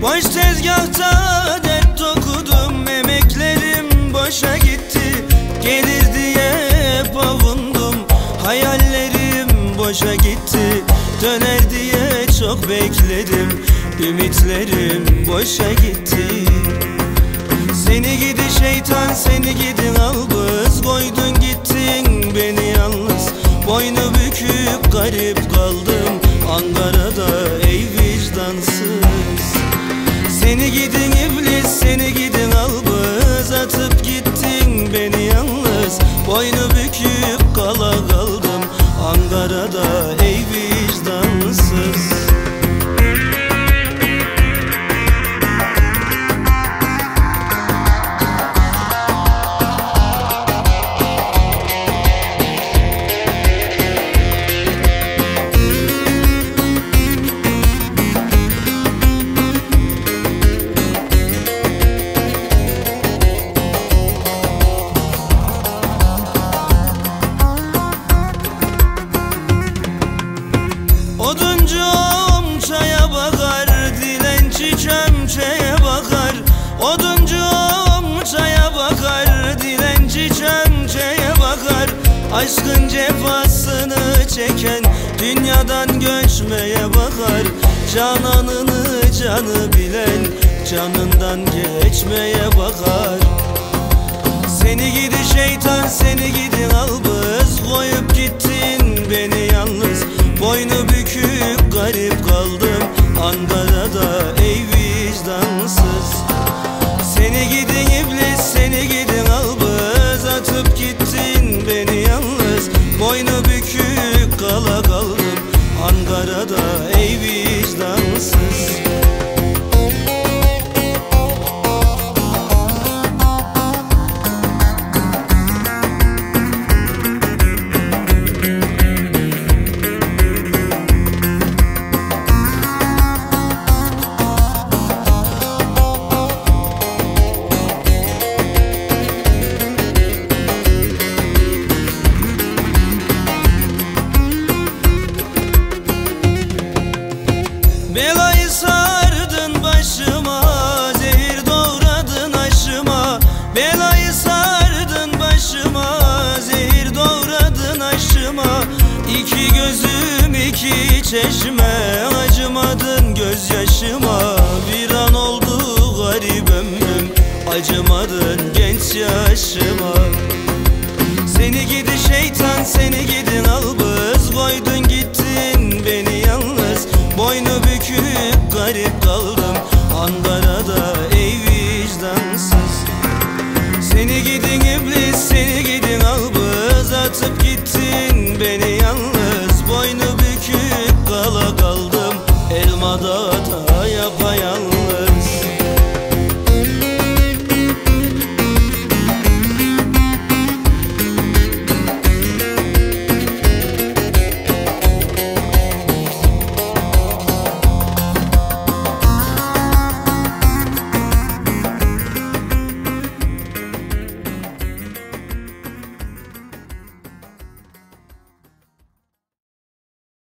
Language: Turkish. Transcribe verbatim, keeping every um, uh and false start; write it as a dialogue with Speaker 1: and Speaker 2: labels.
Speaker 1: Boş tezgahta dert dokudum, emeklerim boşa gitti. Gelir diye hep avundum, hayallerim boşa gitti. Döner diye çok bekledim, ümitlerim boşa gitti. Seni gidi şeytan, seni gidi albız, koydun gittin beni yalnız. Boynu bükük garip kaldım Ankara'da ey vicdansız. Seni gidin iblis, seni gidin albız, atıp gittin beni yalnız. Boynu bükük kala kaldım Ankara'da ey vicdansız. Oduncum çaya bakar, dilenci çömçeye bakar. Oduncum çaya bakar, dilenci çömçeye bakar. Aşkın cefasını çeken dünyadan göçmeye bakar. Cananını canı bilen canından geçmeye bakar. Seni gidi şeytan, seni gidi albız, koyup gittin beni yalnız. Boynu bükük garip kaldım Ankara'da ey vicdansız. Seni gidin iblis, seni gidin albız, atıp gittin beni yalnız. Boynu bükük kala kaldım Ankara'da ey vicdansız. Belayı sardın başıma, zehir doğradın aşıma. Belayı sardın başıma, zehir doğradın aşıma. İki gözüm iki çeşme, acımadın gözyaşıma. Bir an oldu garip ömrüm, acımadın genç yaşıma. Seni gidi şeytan, seni gidin albız, koydun gittin beni yalnız. Boynu bükük garip kaldım Ankara'da ey vicdansız. Seni gidin iblis, seni gidin albız, atıp gittin beni yalnız.